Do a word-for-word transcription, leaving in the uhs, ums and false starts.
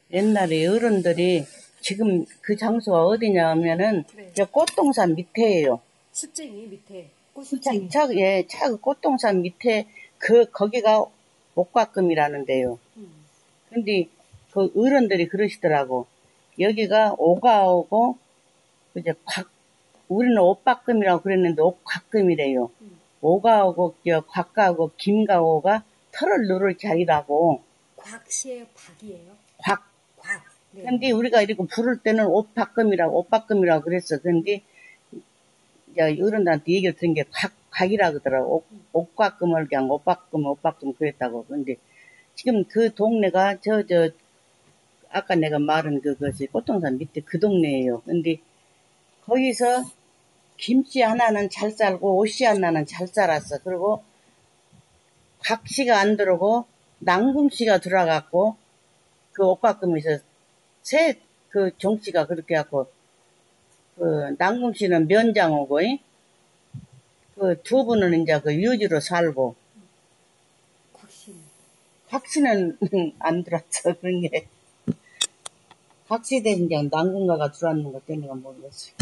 옛날에 어른들이 지금 그 장소가 어디냐 하면은 네. 저 꽃동산 밑에예요. 습쟁이 밑에 차, 꽃습쟁이. 차, 예, 차 그 꽃동산 밑에 그 거기가 옥가금이라는데요. 음. 근데 그 어른들이 그러시더라고. 여기가 오가오고 이제 곽 우리는 옷박금이라고 그랬는데 옥곽금이래요. 음. 오가오고 저 곽가오고 김가오가 털을 누를 자리라고. 곽시에요, 박이에요? 곽. 곽. 네. 근데 우리가 이렇게 부를 때는 옷박금이라고 옷박금이라고 그랬어. 근데 이제 어른들한테 얘기를 들은 게 곽, 곽이라 그러더라고. 옷, 옷곽금을 그냥 옷박금, 옷박금 그랬다고. 근데 지금 그 동네가 저, 저, 아까 내가 말한 그것이 꽃동산 밑에 그 동네예요. 근데 거기서 김씨 하나는 잘 살고 옷씨 하나는 잘 살았어. 그리고 곽씨가 안 들어오고 낭금씨가 들어갔고 그 옷가끔에서 새 그 종씨가 그렇게 갖고 그 낭금씨는 면장 오고 그 두 분은 이제 그 유지로 살고 곽씨는? 곽씨는 안 들었어. 그런 게 곽씨 대신 그냥 낭금가가 들어왔는 것 때문에 모르겠어요.